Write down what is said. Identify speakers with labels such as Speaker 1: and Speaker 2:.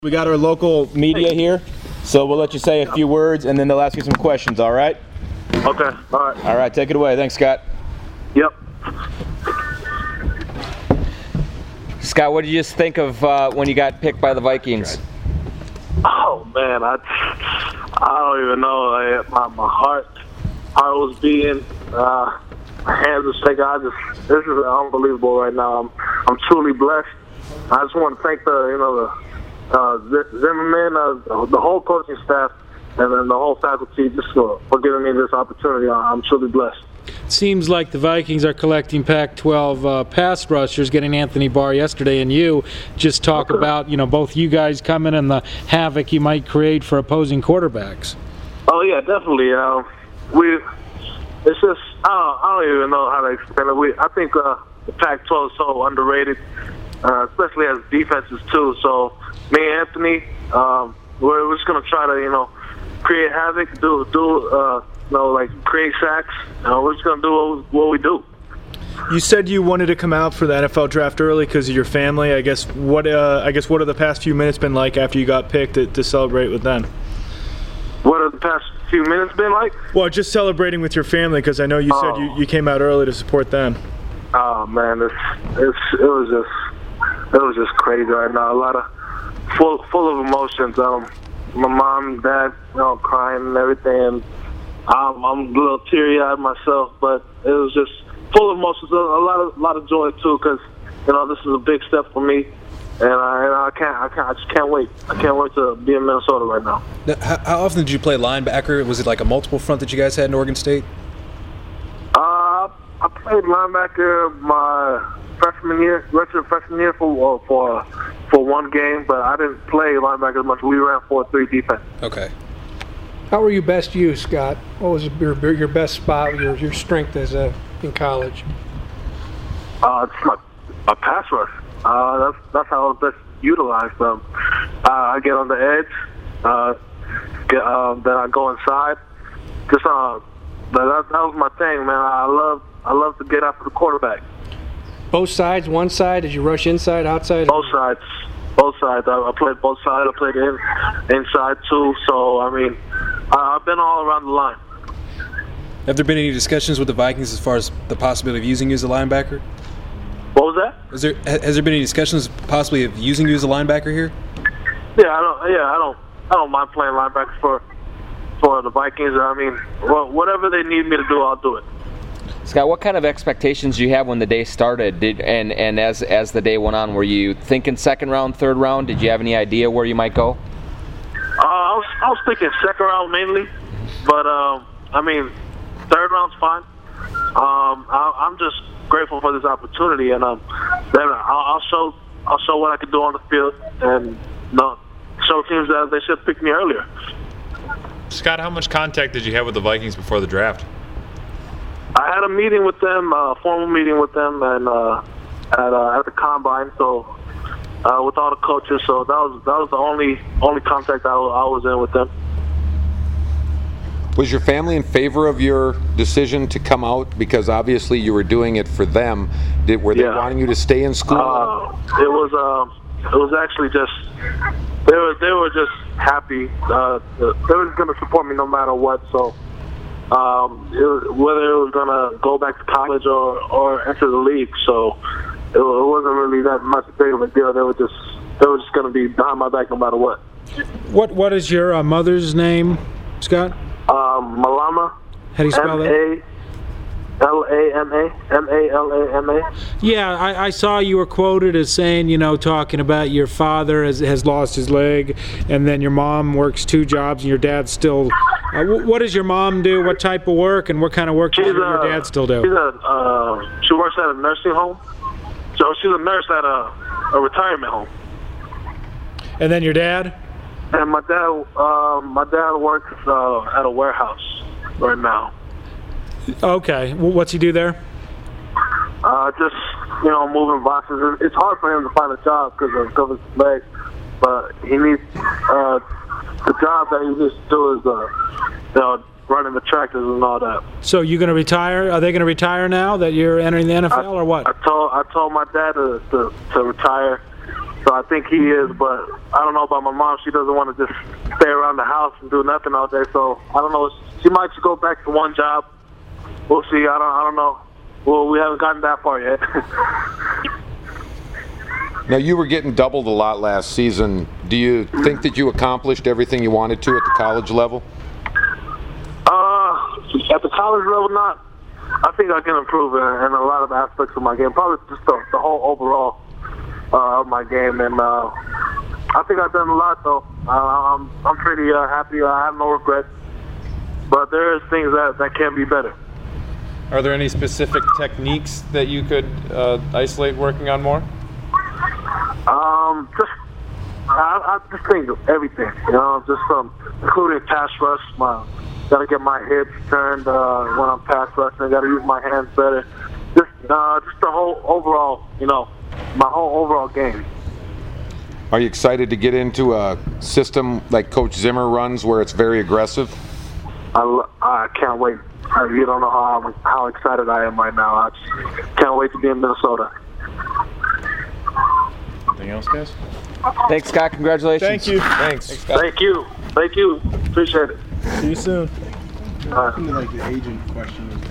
Speaker 1: We got our local media here, so we'll let you say a few words, and then they'll ask you some questions, all right?
Speaker 2: Okay, all right.
Speaker 1: All right, take it away. Thanks, Scott.
Speaker 2: Yep.
Speaker 3: Scott, what did you just think of when you got picked by the Vikings?
Speaker 2: Oh, man, I don't even know. My heart was beating. My hands were shaking. This is unbelievable right now. I'm truly blessed. I just want to thank the Zimmerman, the whole coaching staff, and then the whole faculty just for giving me this opportunity. I'm truly blessed.
Speaker 4: It seems like the Vikings are collecting Pac-12 pass rushers, getting Anthony Barr yesterday, and you just talk about, both you guys coming and the havoc you might create for opposing quarterbacks.
Speaker 2: Oh, yeah, definitely. It's just, I don't even know how to explain it. I think the Pac-12 is so underrated, especially as defenses, too. So, me and Anthony, we're just going to try to, create havoc, create sacks. We're just going to do what we do.
Speaker 1: You said you wanted to come out for the NFL draft early because of your family. I guess what have the past few minutes been like after you got picked to celebrate with them?
Speaker 2: What have the past few minutes been like?
Speaker 1: Well, just celebrating with your family, because I know you said you came out early to support them.
Speaker 2: Oh man, it was just crazy right now. A lot of full of emotions. My mom, dad, crying and everything. And I'm a little teary-eyed myself, but it was just full of emotions. A lot of joy too, because this is a big step for me, and I just can't wait. I can't wait to be in Minnesota right now.
Speaker 5: Now, how often did you play linebacker? Was it like a multiple front that you guys had in Oregon State?
Speaker 2: I played linebacker my freshman year for one game, but I didn't play linebacker as much. We ran 4-3 defense.
Speaker 5: Okay.
Speaker 6: How were you best used, Scott? What was your best spot, your strength in college?
Speaker 2: It's my pass rush. That's how I was best utilized. I get on the edge, then I go inside. That was my thing, man. I love to get after the quarterback.
Speaker 6: Both sides, one side? Did you rush inside, outside?
Speaker 2: Both sides. I played both sides. I played inside too. So I've been all around the line.
Speaker 5: Have there been any discussions with the Vikings as far as the possibility of using you as a linebacker?
Speaker 2: What was that?
Speaker 5: Has there been any discussions possibly of using you as a linebacker here?
Speaker 2: Yeah, I don't mind playing linebacker for the Vikings. Whatever they need me to do, I'll do it.
Speaker 3: Scott, what kind of expectations do you have when the day started? And as the day went on, were you thinking second round, third round? Did you have any idea where you might go?
Speaker 2: I was thinking second round mainly, but third round's fine. I'm just grateful for this opportunity, and then I'll show what I can do on the field, and show teams that they should pick me earlier.
Speaker 7: Scott, how much contact did you have with the Vikings before the draft?
Speaker 2: I had a meeting with them, a formal meeting with them, and at the combine. So with all the coaches, so that was the only contact I was in with them.
Speaker 8: Was your family in favor of your decision to come out? Because obviously you were doing it for them. Were they wanting you to stay in school?
Speaker 2: It was actually just they were just happy. They were going to support me no matter what. So whether it was going to go back to college or enter the league, so it wasn't really that much big of a deal. They were just going to be behind my back no matter what.
Speaker 4: What is your mother's name, Scott?
Speaker 2: Malama.
Speaker 4: How do you spell that?
Speaker 2: Malama.
Speaker 4: Yeah, I saw you were quoted as saying, talking about your father has lost his leg, and then your mom works 2 jobs, and your dad still. What does your mom do? What type of work, and what kind of work does your dad still do?
Speaker 2: She works at a nursing home. So she's a nurse at a retirement home.
Speaker 4: And then your dad?
Speaker 2: And my dad works at a warehouse right now.
Speaker 4: Okay. What's he do there?
Speaker 2: Just moving boxes. It's hard for him to find a job because of his legs, but he needs the job that he needs to do is running the tractors and all that.
Speaker 4: So you going to retire? Are they going to retire now that you're entering the NFL or what?
Speaker 2: I told my dad to retire So I think he is, but I don't know about my mom. She doesn't want to just stay around the house and do nothing all day. So I don't know. She might just go back to one job. We'll see. I don't know. Well, we haven't gotten that far yet.
Speaker 8: Now, you were getting doubled a lot last season. Do you think that you accomplished everything you wanted to at the college level?
Speaker 2: At the college level, not. I think I can improve in a lot of aspects of my game. Probably just the whole overall of my game, and I think I've done a lot. Though I'm pretty happy. I have no regrets. But there is things that can be better.
Speaker 7: Are there any specific techniques that you could isolate working on more?
Speaker 2: I just think of everything, just including pass rush. Gotta get my hips turned when I'm pass rushing. Gotta use my hands better. Just the whole overall, my whole overall game.
Speaker 8: Are you excited to get into a system like Coach Zimmer runs, where it's very aggressive?
Speaker 2: I can't wait. You don't know how excited I am right now. I just can't wait to be in Minnesota.
Speaker 7: Anything else, guys?
Speaker 3: Thanks, Scott. Congratulations.
Speaker 1: Thank you.
Speaker 7: Thanks.
Speaker 2: Thank you. Appreciate it.
Speaker 1: See you soon.
Speaker 9: Like the agent question was